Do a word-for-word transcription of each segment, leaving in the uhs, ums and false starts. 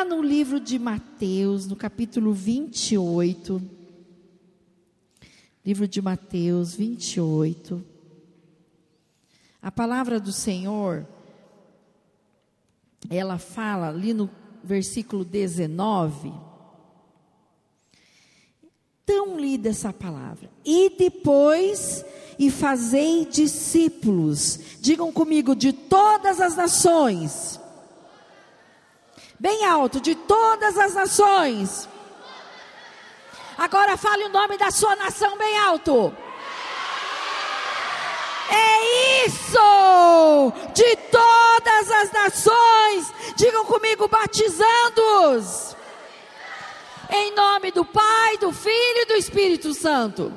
no livro de Mateus, no capítulo vinte e oito. Livro de Mateus vinte e oito. A palavra do Senhor, ela fala ali no versículo dezenove. Tão lida essa palavra. E depois, e fazei discípulos. Digam comigo, de todas as nações. Bem alto, de todas as nações. Agora fale o nome da sua nação bem alto. É isso! De todas as nações. Digam comigo, batizando-os. Em nome do Pai, do Filho e do Espírito Santo.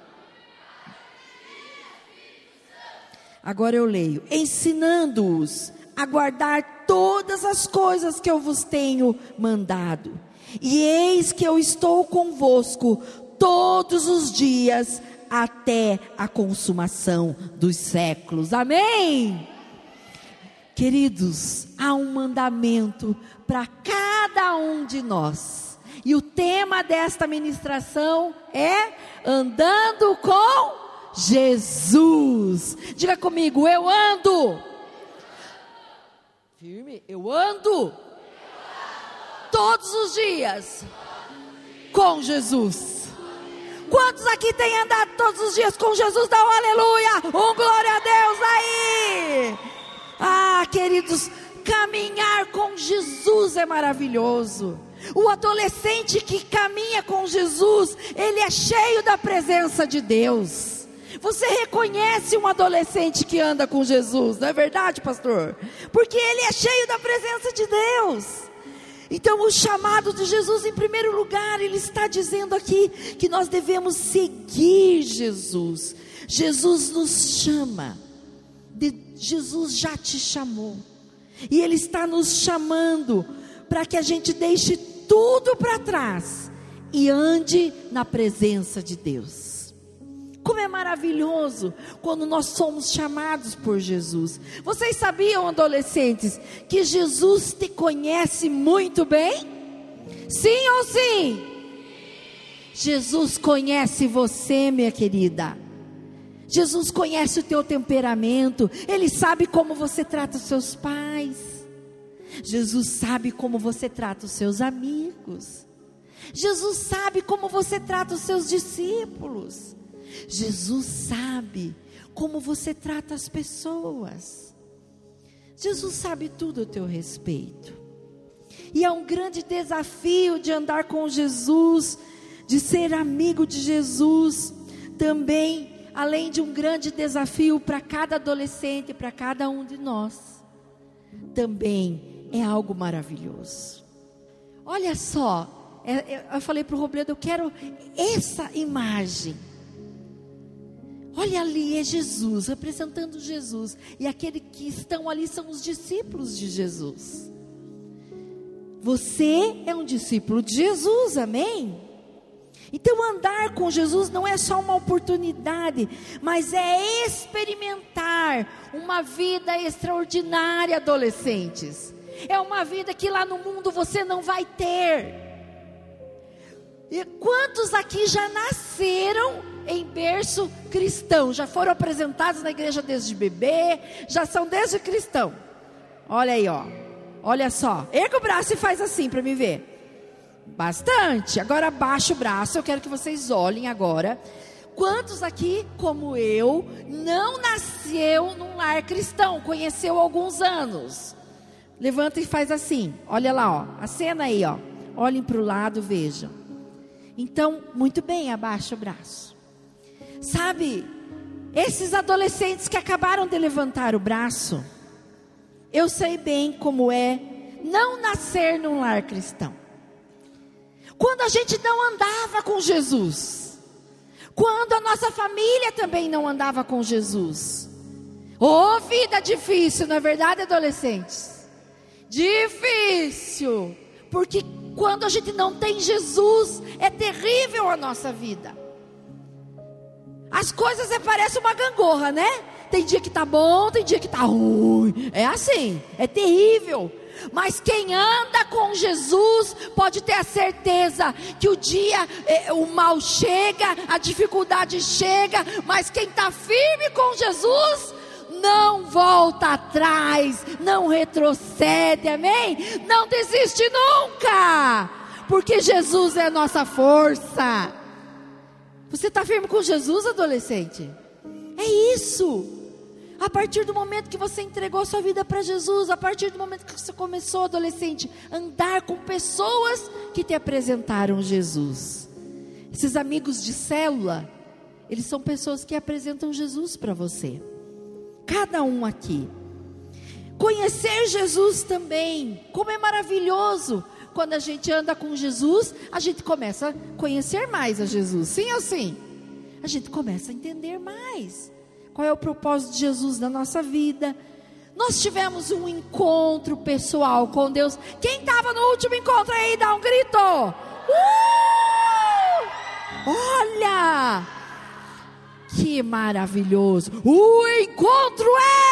Agora eu leio. Ensinando-os a guardar todas as coisas que eu vos tenho mandado. E eis que eu estou convosco todos os dias até a consumação dos séculos. Amém? Queridos, há um mandamento para cada um de nós. E o tema desta ministração é andando com Jesus. Diga comigo, eu ando. Firme, eu ando. Todos os dias com Jesus. Quantos aqui têm andado todos os dias com Jesus? Dá um aleluia, um glória a Deus aí. Ah, queridos, caminhar com Jesus é maravilhoso. O adolescente que caminha com Jesus, ele é cheio da presença de Deus. Você reconhece um adolescente que anda com Jesus, não é verdade, pastor? Porque ele é cheio da presença de Deus. Então o chamado de Jesus, em primeiro lugar, ele está dizendo aqui que nós devemos seguir Jesus. Jesus nos chama, Jesus já te chamou, e Ele está nos chamando para que a gente deixe tudo para trás e ande na presença de Deus. Como é maravilhoso quando nós somos chamados por Jesus. Vocês sabiam, adolescentes, que Jesus te conhece muito bem? Sim ou sim? Jesus conhece você, minha querida. Jesus conhece o teu temperamento. Ele sabe como você trata os seus pais. Jesus sabe como você trata os seus amigos. Jesus sabe como você trata os seus discípulos. Jesus sabe como você trata as pessoas. Jesus sabe tudo a teu respeito. E é um grande desafio de andar com Jesus, de ser amigo de Jesus. Também, além de um grande desafio para cada adolescente, para cada um de nós, também é algo maravilhoso. Olha só, eu falei para o Robledo, eu quero essa imagem. Olha ali, é Jesus, representando Jesus. E aqueles que estão ali são os discípulos de Jesus. Você é um discípulo de Jesus, amém? Então andar com Jesus não é só uma oportunidade, mas é experimentar uma vida extraordinária, adolescentes. É uma vida que lá no mundo você não vai ter. E quantos aqui já nasceram em berço cristão? Já foram apresentados na igreja desde bebê? Já são desde cristão? Olha aí, ó. Olha só. Erga o braço e faz assim para me ver. Bastante. Agora abaixa o braço. Eu quero que vocês olhem agora. Quantos aqui, como eu, não nasceu num lar cristão? Conheceu há alguns anos? Levanta e faz assim. Olha lá, ó. A cena aí, ó. Olhem para o lado, vejam. Então, muito bem, abaixa o braço. Sabe, esses adolescentes que acabaram de levantar o braço, eu sei bem como é não nascer num lar cristão. Quando a gente não andava com Jesus, quando a nossa família também não andava com Jesus. Oh, vida difícil, não é verdade, adolescentes? Difícil, porque quando a gente não tem Jesus, é terrível a nossa vida. As coisas é, parecem uma gangorra, né? Tem dia que tá bom, tem dia que tá ruim. É assim, é terrível. Mas quem anda com Jesus pode ter a certeza que o dia, eh, o mal chega, a dificuldade chega, mas quem está firme com Jesus não volta atrás, não retrocede, amém? Não desiste nunca, porque Jesus é a nossa força. Você está firme com Jesus, adolescente? É isso. A partir do momento que você entregou sua vida para Jesus, a partir do momento que você começou, adolescente, a andar com pessoas que te apresentaram Jesus. Esses amigos de célula, eles são pessoas que apresentam Jesus para você. Cada um aqui. Conhecer Jesus também, como é maravilhoso. Quando a gente anda com Jesus, a gente começa a conhecer mais a Jesus, sim ou sim? A gente começa a entender mais qual é o propósito de Jesus na nossa vida. Nós tivemos um encontro pessoal com Deus. Quem estava no último encontro aí, dá um grito. Uh! Olha, que maravilhoso. O encontro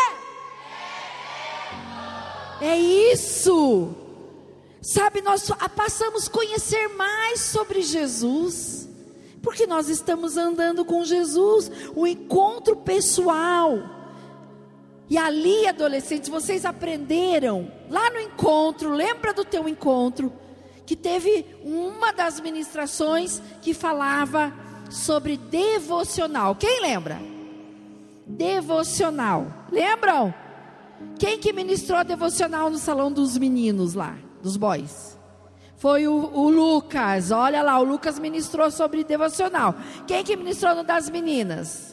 é É isso. Sabe, nós passamos a conhecer mais sobre Jesus, porque nós estamos andando com Jesus, o encontro pessoal. E ali, adolescentes, vocês aprenderam, lá no encontro, lembra do teu encontro, que teve uma das ministrações que falava sobre devocional. Quem lembra? Devocional, lembram? Quem que ministrou devocional no salão dos meninos lá, dos boys? Foi o, o Lucas, olha lá, o Lucas ministrou sobre devocional. Quem que ministrou no das meninas?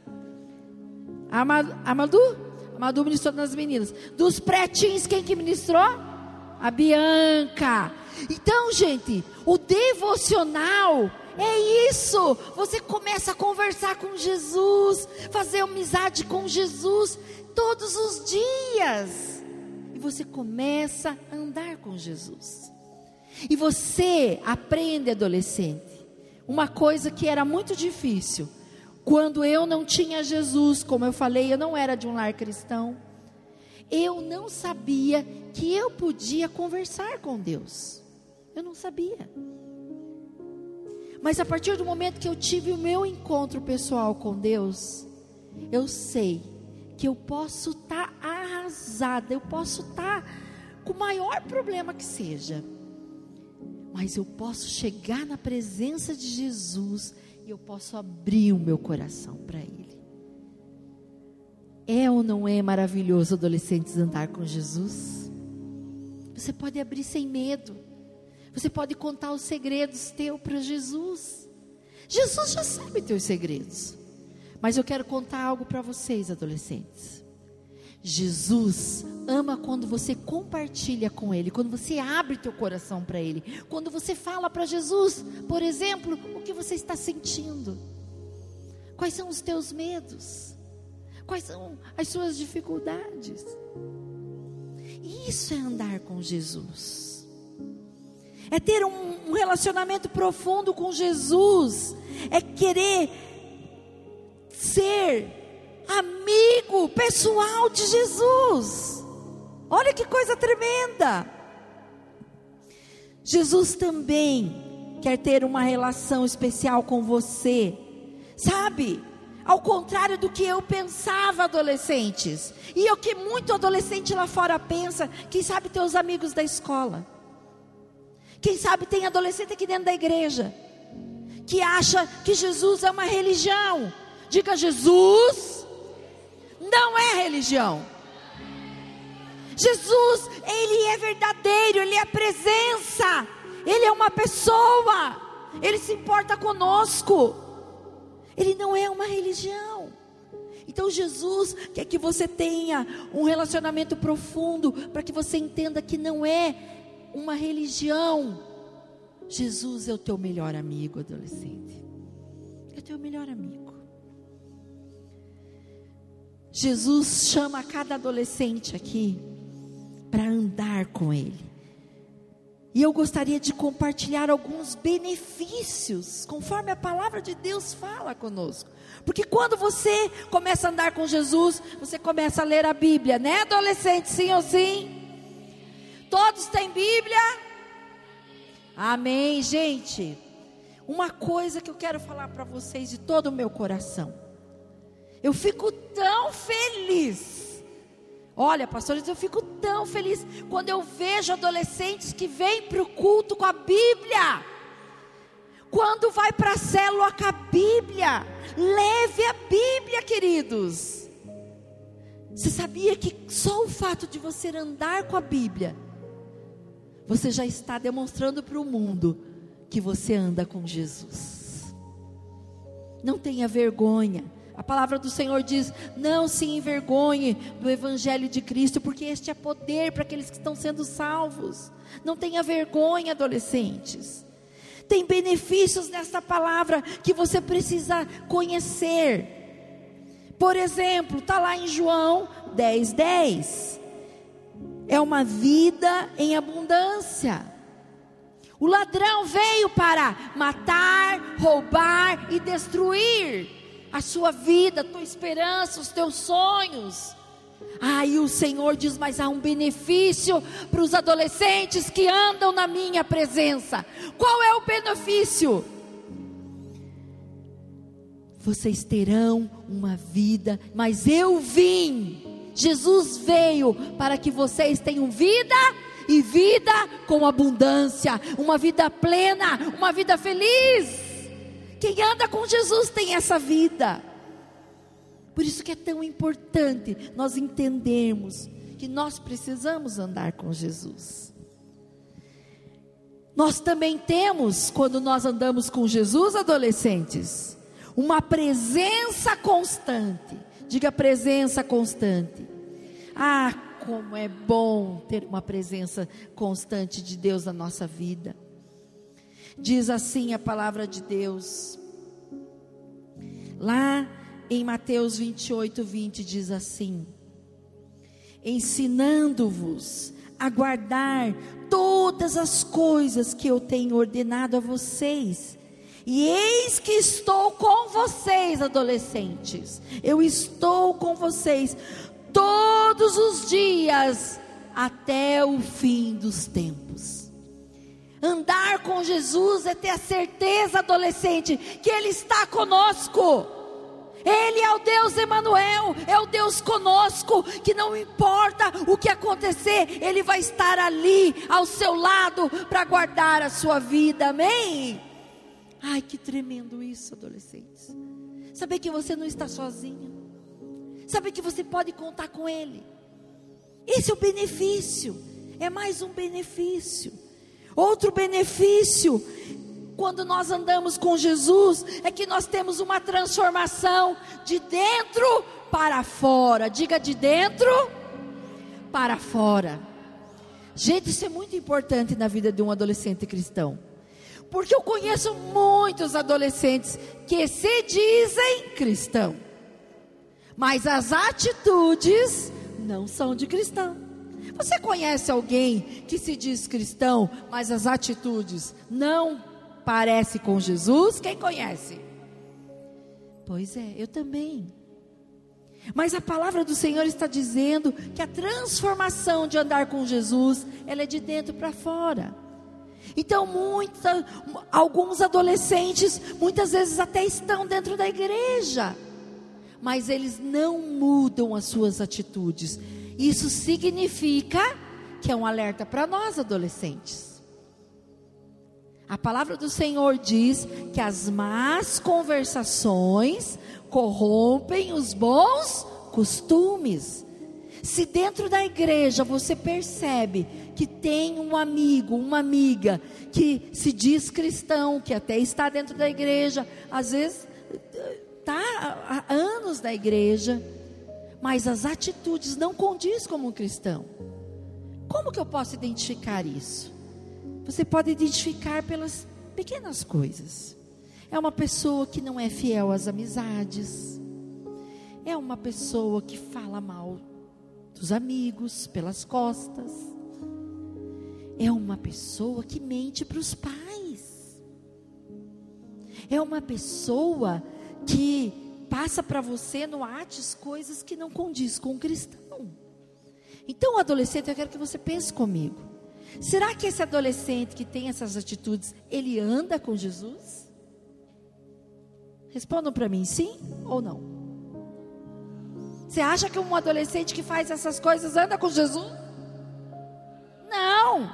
A Madu? A Madu ministrou nas meninas. Dos pretinhos, quem que ministrou? A Bianca. Então, gente, o devocional é isso. Você começa a conversar com Jesus, fazer amizade com Jesus todos os dias. E você começa a andar com Jesus. E você aprende, adolescente, uma coisa que era muito difícil. Quando eu não tinha Jesus, como eu falei, eu não era de um lar cristão. Eu não sabia que eu podia conversar com Deus. Eu não sabia. Mas a partir do momento que eu tive o meu encontro pessoal com Deus, eu sei que eu posso estar tá arrasada, eu posso estar tá com o maior problema que seja. Mas eu posso chegar na presença de Jesus e eu posso abrir o meu coração para Ele. É ou não é maravilhoso, adolescentes, andar com Jesus? Você pode abrir sem medo. Você pode contar os segredos teus para Jesus. Jesus já sabe teus segredos. Mas eu quero contar algo para vocês, adolescentes. Jesus ama quando você compartilha com Ele, quando você abre teu coração para Ele, quando você fala para Jesus, por exemplo, o que você está sentindo, quais são os teus medos, quais são as suas dificuldades. Isso é andar com Jesus, é ter um, um relacionamento profundo com Jesus, é querer ser amigo pessoal de Jesus. Olha que coisa tremenda. Jesus também quer ter uma relação especial com você, sabe? Ao contrário do que eu pensava, adolescentes, e o que muito adolescente lá fora pensa. Quem sabe teus amigos da escola, quem sabe tem adolescente aqui dentro da igreja que acha que Jesus é uma religião. Diga: Jesus não é religião. Jesus, Ele é verdadeiro, Ele é presença, Ele é uma pessoa, Ele se importa conosco, Ele não é uma religião. Então Jesus quer que você tenha um relacionamento profundo, para que você entenda que não é uma religião. Jesus é o teu melhor amigo, adolescente, é o teu melhor amigo. Jesus chama cada adolescente aqui para andar com Ele. E eu gostaria de compartilhar alguns benefícios, conforme a palavra de Deus fala conosco. Porque quando você começa a andar com Jesus, você começa a ler a Bíblia, né, adolescente? Sim ou sim? Todos têm Bíblia? Amém, gente. Uma coisa que eu quero falar para vocês de todo o meu coração. Eu fico tão feliz. Olha, pastor, eu fico tão feliz quando eu vejo adolescentes que vêm para o culto com a Bíblia. Quando vai para a célula com a Bíblia. Leve a Bíblia, queridos. Você sabia que só o fato de você andar com a Bíblia, você já está demonstrando para o mundo que você anda com Jesus. Não tenha vergonha. A palavra do Senhor diz: não se envergonhe do Evangelho de Cristo, porque este é poder para aqueles que estão sendo salvos. Não tenha vergonha, adolescentes. Tem benefícios nessa palavra que você precisa conhecer. Por exemplo, está lá em João dez, dez. É uma vida em abundância. O ladrão veio para matar, roubar e destruir a sua vida, a tua esperança, os teus sonhos. Aí o Senhor diz: mas há um benefício para os adolescentes que andam na minha presença. Qual é o benefício? Vocês terão uma vida, mas eu vim, Jesus veio para que vocês tenham vida e vida com abundância, uma vida plena, uma vida feliz. Quem anda com Jesus tem essa vida. Por isso que é tão importante nós entendermos que nós precisamos andar com Jesus. Nós também temos, quando nós andamos com Jesus, adolescentes, uma presença constante. Diga: presença constante. Ah, como é bom ter uma presença constante de Deus na nossa vida. Diz assim a palavra de Deus, lá em Mateus vinte e oito, vinte, diz assim: ensinando-vos a guardar todas as coisas que eu tenho ordenado a vocês. E eis que estou com vocês, adolescentes. Eu estou com vocês todos os dias, até o fim dos tempos. Andar com Jesus é ter a certeza, adolescente, que Ele está conosco. Ele é o Deus Emanuel, é o Deus conosco, que não importa o que acontecer, Ele vai estar ali ao seu lado para guardar a sua vida, amém? Ai, que tremendo isso, adolescentes. Saber que você não está sozinho, saber que você pode contar com Ele. Esse é o benefício, é mais um benefício. Outro benefício, quando nós andamos com Jesus, é que nós temos uma transformação de dentro para fora. Diga: de dentro para fora. Gente, isso é muito importante na vida de um adolescente cristão, porque eu conheço muitos adolescentes que se dizem cristão, mas as atitudes não são de cristão. Você conhece alguém que se diz cristão, mas as atitudes não parecem com Jesus? Quem conhece? Pois é, eu também. Mas a palavra do Senhor está dizendo que a transformação de andar com Jesus, ela é de dentro para fora. Então muita, alguns adolescentes, muitas vezes até estão dentro da igreja, mas eles não mudam as suas atitudes. Isso significa que é um alerta para nós, adolescentes. A palavra do Senhor diz que as más conversações corrompem os bons costumes. Se dentro da igreja você percebe que tem um amigo, uma amiga que se diz cristão, que até está dentro da igreja, às vezes está há anos na igreja, mas as atitudes não condizem como um cristão. Como que eu posso identificar isso? Você pode identificar pelas pequenas coisas. É uma pessoa que não é fiel às amizades. É uma pessoa que fala mal dos amigos pelas costas. É uma pessoa que mente para os pais. É uma pessoa que passa para você no Whats coisas que não condiz com o cristão. Então, adolescente, eu quero que você pense comigo. Será que esse adolescente que tem essas atitudes, ele anda com Jesus? Respondam para mim, sim ou não? Você acha que um adolescente que faz essas coisas anda com Jesus? Não.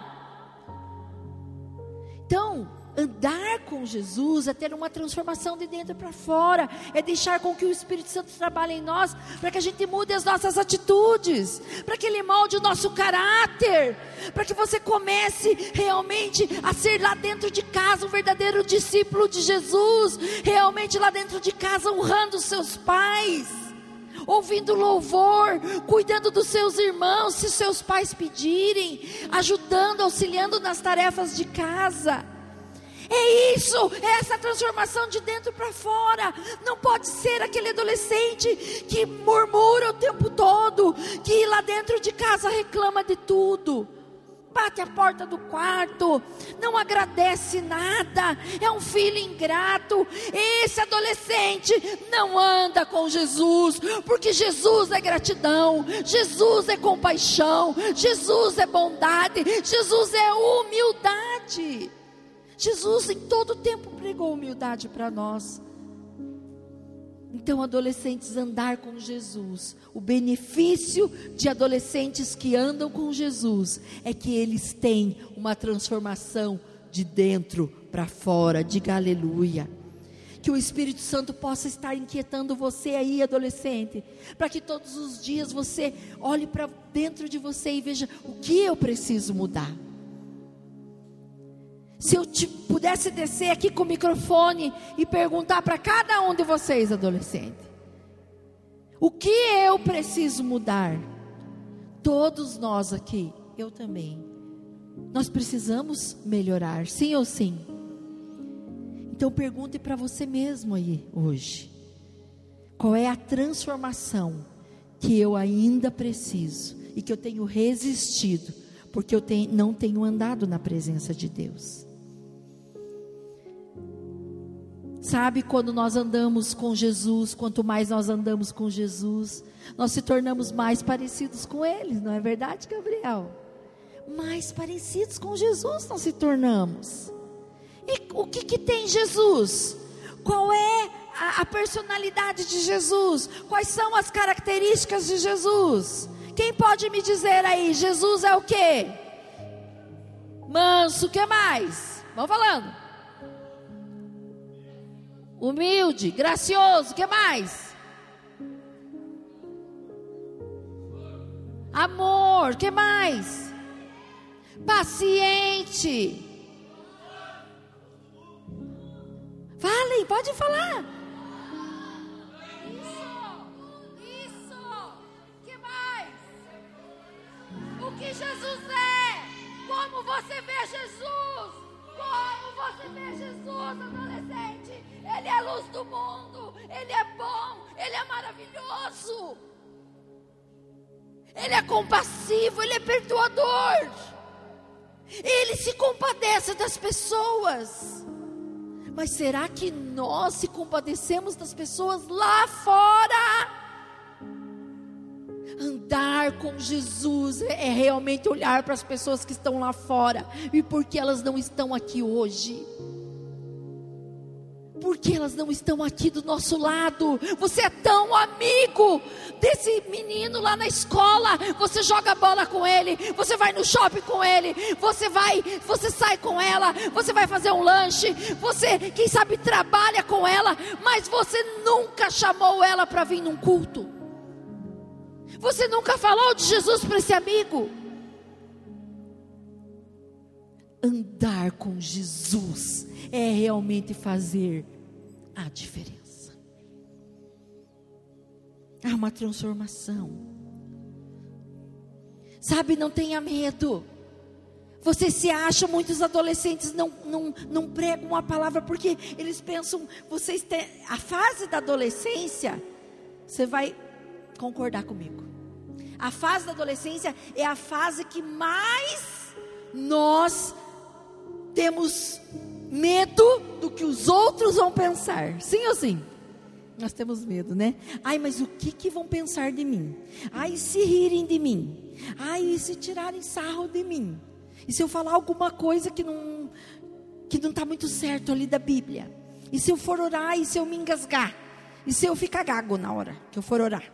Então, andar com Jesus é ter uma transformação de dentro para fora, é deixar com que o Espírito Santo trabalhe em nós, para que a gente mude as nossas atitudes, para que Ele molde o nosso caráter, para que você comece realmente a ser lá dentro de casa um verdadeiro discípulo de Jesus, realmente lá dentro de casa honrando os seus pais, ouvindo louvor, cuidando dos seus irmãos, se seus pais pedirem, ajudando, auxiliando nas tarefas de casa. É isso, é essa transformação de dentro para fora. Não pode ser aquele adolescente que murmura o tempo todo, que lá dentro de casa reclama de tudo, bate a porta do quarto, não agradece nada, é um filho ingrato. Esse adolescente não anda com Jesus, porque Jesus é gratidão, Jesus é compaixão, Jesus é bondade, Jesus é humildade. Jesus em todo tempo pregou humildade para nós. Então, adolescentes, andar com Jesus, o benefício de adolescentes que andam com Jesus é que eles têm uma transformação de dentro para fora. Diga aleluia. Que o Espírito Santo possa estar inquietando você aí, adolescente, para que todos os dias você olhe para dentro de você e veja o que eu preciso mudar. Se eu te, pudesse descer aqui com o microfone e perguntar para cada um de vocês, adolescente, o que eu preciso mudar? Todos nós aqui, eu também, nós precisamos melhorar, sim ou sim? Então pergunte para você mesmo aí, hoje, qual é a transformação que eu ainda preciso e que eu tenho resistido, porque eu tenho, não tenho andado na presença de Deus. Sabe, quando nós andamos com Jesus, quanto mais nós andamos com Jesus, nós se tornamos mais parecidos com Ele, não é verdade, Gabriel? Mais parecidos com Jesus nós se tornamos. E o que que tem Jesus? Qual é a, a personalidade de Jesus? Quais são as características de Jesus? Quem pode me dizer aí, Jesus é o quê? Manso, o que mais? Vamos falando. Humilde, gracioso, o que mais? Amor, o que mais? Paciente. Falem, pode falar. Isso, isso. O que mais? O que Jesus é? Como você vê Jesus? Como você vê Jesus, adolescente? Ele é a luz do mundo, Ele é bom, Ele é maravilhoso, Ele é compassivo, Ele é perdoador, Ele se compadece das pessoas. Mas será que nós se compadecemos das pessoas lá fora? Andar com Jesus é realmente olhar para as pessoas que estão lá fora. E por que elas não estão aqui hoje? Porque elas não estão aqui do nosso lado. Você é tão amigo desse menino lá na escola. Você joga bola com ele, você vai no shopping com ele, você vai, você sai com ela, você vai fazer um lanche, você, quem sabe, trabalha com ela, mas você nunca chamou ela para vir num culto. Você nunca falou de Jesus para esse amigo. Andar com Jesus é realmente fazer a diferença. Há uma transformação. Sabe, não tenha medo. Você se acha, muitos adolescentes não, não, não pregam a palavra porque eles pensam, vocês têm, a fase da adolescência, você vai concordar comigo. A fase da adolescência é a fase que mais nós temos medo do que os outros vão pensar. Sim ou sim? Nós temos medo, né? Ai, mas o que que vão pensar de mim? Ai, se rirem de mim? Ai, e se tirarem sarro de mim? E se eu falar alguma coisa que não que não está muito certo ali da Bíblia? E se eu for orar, e se eu me engasgar? E se eu ficar gago na hora que eu for orar?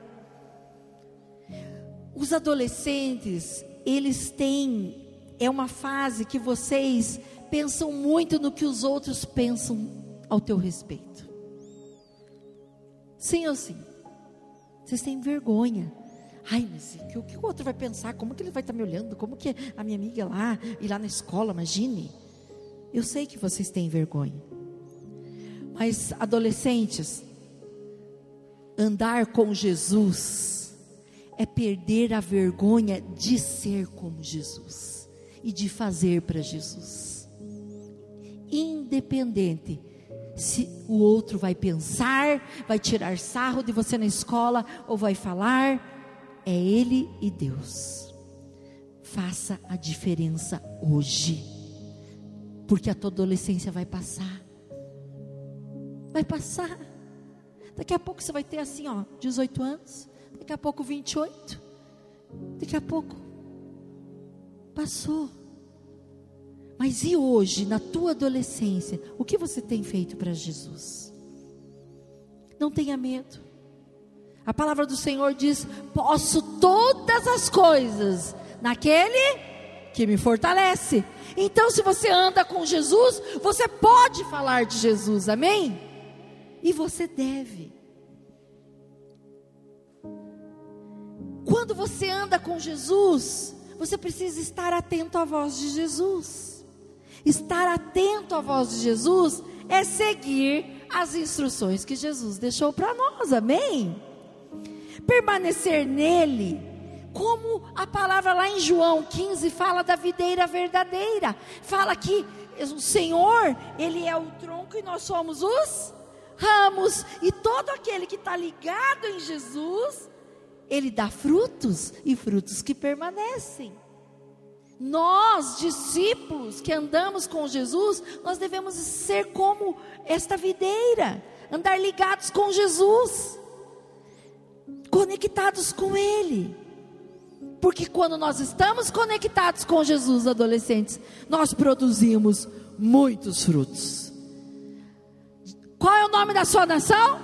Os adolescentes, eles têm, é uma fase que vocês pensam muito no que os outros pensam ao teu respeito. Sim ou sim? Vocês têm vergonha. Ai, mas o que, o que o outro vai pensar? Como que ele vai estar me olhando? Como que a minha amiga lá, ir lá na escola, imagine. Eu sei que vocês têm vergonha. Mas adolescentes, andar com Jesus é perder a vergonha de ser como Jesus e de fazer para Jesus. Independente se o outro vai pensar, vai tirar sarro de você na escola ou vai falar, é Ele e Deus. Faça a diferença hoje, porque a tua adolescência vai passar. Vai passar. Daqui a pouco você vai ter assim, ó, dezoito anos. Daqui a pouco vinte e oito. Daqui a pouco passou. Mas e hoje, na tua adolescência, o que você tem feito para Jesus? Não tenha medo. A palavra do Senhor diz: posso todas as coisas naquele que me fortalece. Então, se você anda com Jesus, você pode falar de Jesus, amém? E você deve. Quando você anda com Jesus, você precisa estar atento à voz de Jesus. Estar atento à voz de Jesus é seguir as instruções que Jesus deixou para nós, amém? Permanecer nele, como a palavra lá em João quinze fala da videira verdadeira, fala que o Senhor, Ele é o tronco e nós somos os ramos, e todo aquele que está ligado em Jesus, Ele dá frutos, e frutos que permanecem. Nós, discípulos que andamos com Jesus, nós devemos ser como esta videira, andar ligados com Jesus, conectados com Ele, porque quando nós estamos conectados com Jesus, adolescentes, nós produzimos muitos frutos. Qual é o nome da sua nação?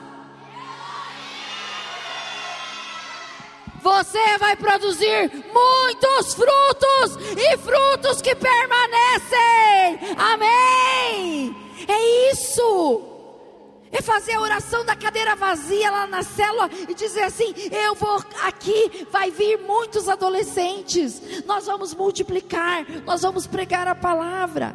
Você vai produzir muitos frutos, e frutos que permanecem, amém? É isso, é fazer a oração da cadeira vazia lá na célula, e dizer assim: eu vou aqui, vai vir muitos adolescentes, nós vamos multiplicar, nós vamos pregar a palavra.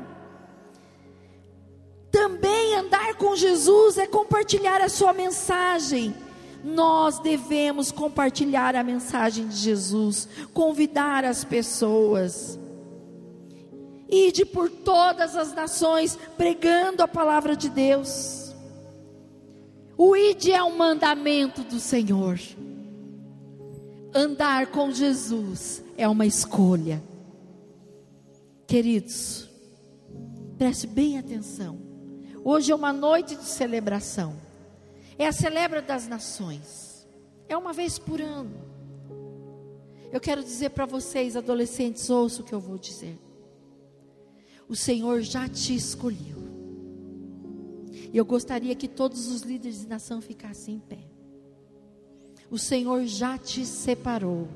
Também andar com Jesus é compartilhar a sua mensagem. Nós devemos compartilhar a mensagem de Jesus, convidar as pessoas, ide por todas as nações pregando a palavra de Deus. O ide é um mandamento do Senhor. Andar com Jesus é uma escolha. Queridos, preste bem atenção. Hoje é uma noite de celebração. É a celebra das nações. É uma vez por ano. Eu quero dizer para vocês, adolescentes, ouça o que eu vou dizer. O Senhor já te escolheu. E eu gostaria que todos os líderes de nação ficassem em pé. O Senhor já te separou.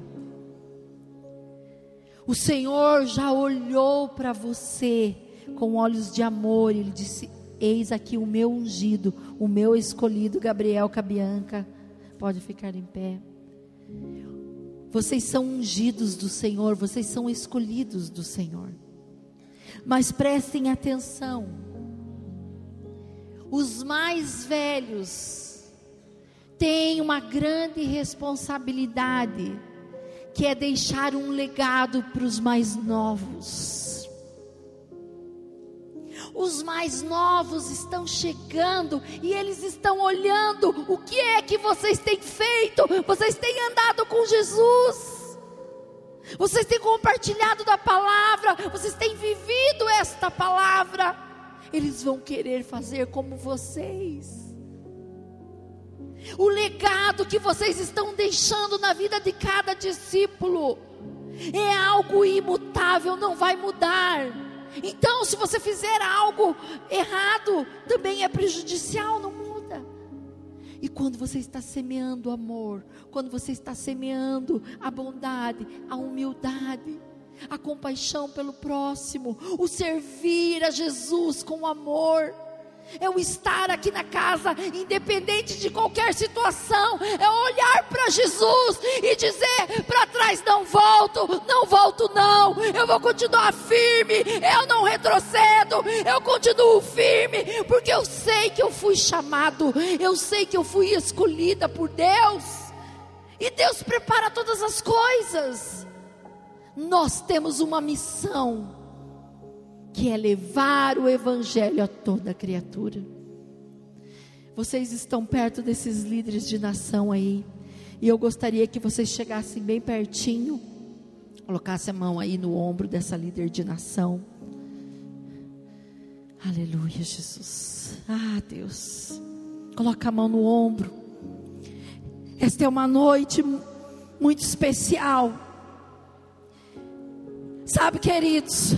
O Senhor já olhou para você com olhos de amor. Ele disse: eis aqui o meu ungido, o meu escolhido. Gabriel, Cabianca, pode ficar em pé. Vocês são ungidos do Senhor, vocês são escolhidos do Senhor. Mas prestem atenção, os mais velhos têm uma grande responsabilidade, que é deixar um legado para os mais novos. Os mais novos estão chegando e eles estão olhando o que é que vocês têm feito. Vocês têm andado com Jesus, vocês têm compartilhado da palavra, vocês têm vivido esta palavra. Eles vão querer fazer como vocês. O legado que vocês estão deixando na vida de cada discípulo é algo imutável, não vai mudar. Então, se você fizer algo errado, também é prejudicial, não muda. E quando você está semeando o amor, quando você está semeando a bondade, a humildade, a compaixão pelo próximo, o servir a Jesus com amor, é o estar aqui na casa, independente de qualquer situação, é olhar para Jesus e dizer: para trás não volto, não volto não, eu vou continuar firme, eu não retrocedo, eu continuo firme, porque eu sei que eu fui chamado, eu sei que eu fui escolhida por Deus, e Deus prepara todas as coisas. Nós temos uma missão, que é levar o evangelho a toda criatura. Vocês estão perto desses líderes de nação aí, e eu gostaria que vocês chegassem bem pertinho, colocassem a mão aí no ombro dessa líder de nação. Aleluia, Jesus. Ah, Deus, coloca a mão no ombro. Esta é uma noite muito especial. Sabe, queridos,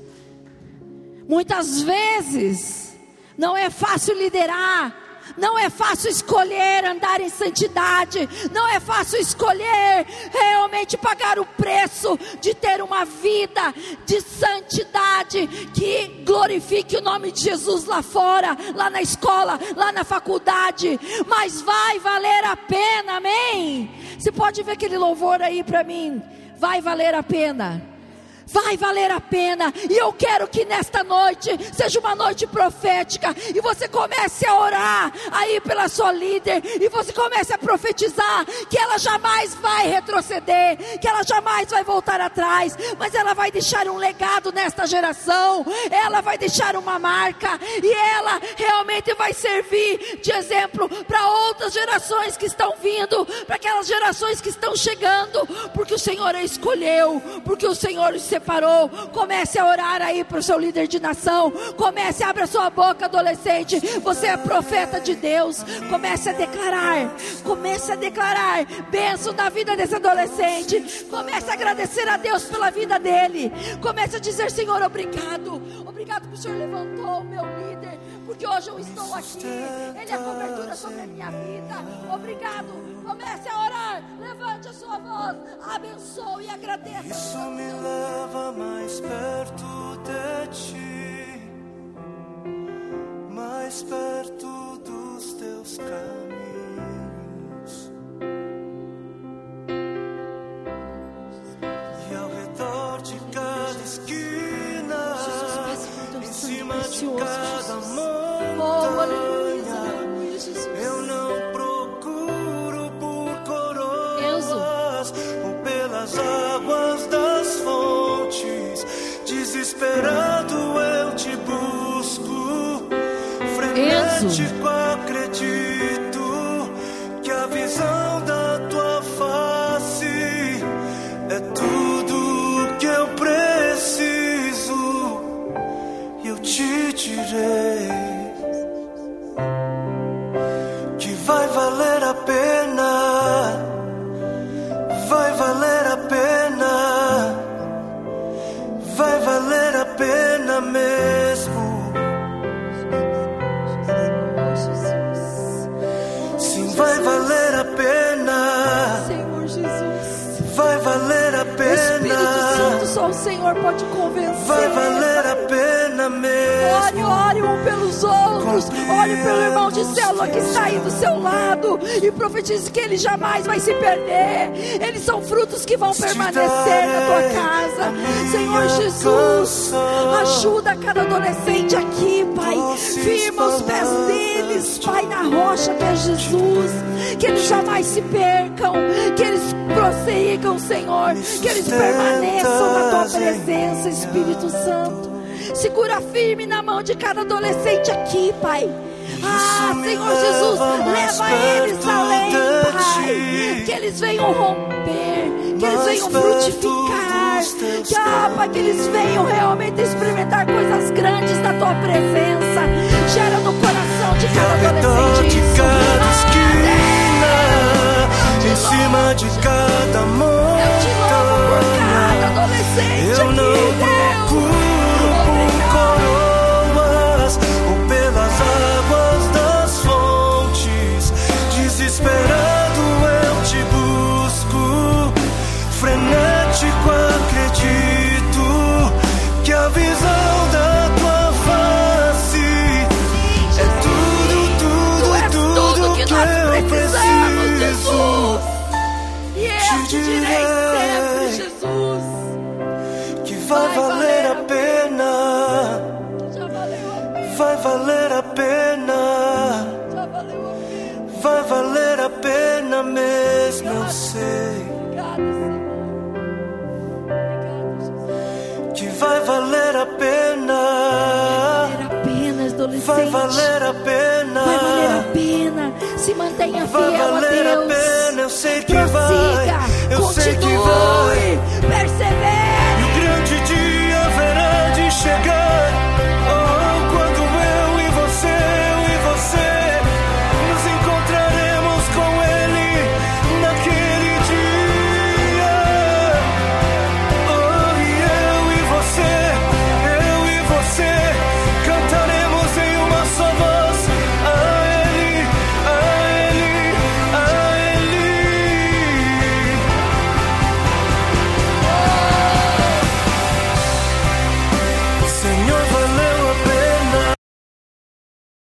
muitas vezes não é fácil liderar, não é fácil escolher andar em santidade, não é fácil escolher realmente pagar o preço de ter uma vida de santidade que glorifique o nome de Jesus lá fora, lá na escola, lá na faculdade, mas vai valer a pena, amém? Você pode ver aquele louvor aí para mim? Vai valer a pena. Vai valer a pena, e eu quero que nesta noite seja uma noite profética, e você comece a orar aí pela sua líder, e você comece a profetizar que ela jamais vai retroceder, que ela jamais vai voltar atrás, mas ela vai deixar um legado nesta geração, ela vai deixar uma marca, e ela realmente vai servir de exemplo para outras gerações que estão vindo, para aquelas gerações que estão chegando, porque o Senhor a escolheu, porque o Senhor se parou. Comece a orar aí para o seu líder de nação. Comece, abra sua boca, adolescente. Você é profeta de Deus. Comece a declarar. Comece a declarar bênção na vida desse adolescente. Comece a agradecer a Deus pela vida dele. Comece a dizer: Senhor, obrigado. Obrigado que o Senhor levantou o meu líder, porque hoje eu estou aqui. Ele é cobertura sobre a minha vida. Obrigado. Comece a orar. Levante a sua voz. Abençoe e agradeça. Isso me leva mais perto de ti, mais perto dos teus caminhos, e ao redor de cada esquina, em cima de cada montanha, eu não procuro por coroas ou pelas águas das fontes, desesperado eu te busco, frenético acredito que a visão da tua face é tudo que eu preciso, e eu te direi que vai valer a pena, vai valer a pena, vai valer a pena mesmo. Sim, vai valer a pena, Senhor Jesus. vai valer a pena. Espírito Santo, só o Senhor pode convencer. Vai valer a pena mesmo. Ore, ore um pelos outros. Ore pelo irmão de célula que está aí do seu lado e profetize que ele jamais vai se perder. Eles são frutos que vão permanecer na tua casa. Senhor Jesus, ajuda cada adolescente aqui, Pai. Firma os pés deles, Pai, na rocha que é Jesus. Que eles jamais se percam, que eles prossigam, Senhor, que eles permaneçam na tua presença, Espírito Santo. Segura firme na mão de cada adolescente aqui, Pai. Ah, Senhor Jesus, leva eles além, Pai. Que eles venham romper, que eles venham frutificar, que, ah, Pai, que eles venham realmente experimentar coisas grandes da tua presença. Gera no coração de cada adolescente isso. Em cima de cada montanha, direi sempre, Jesus. Que vai valer a pena. Já valeu a pena. Vai valer a pena. Já valeu a pena. Vai valer a pena mesmo, eu sei. Obrigada, Senhor. Obrigada, Jesus. Que vai valer a pena. Vai valer a pena, adolescente. Vai valer a pena. Vai valer a pena. Se mantenha Vai fiel a valer a Deus. pena, eu sei que Prossiga, vai. Eu sei que continue. vai.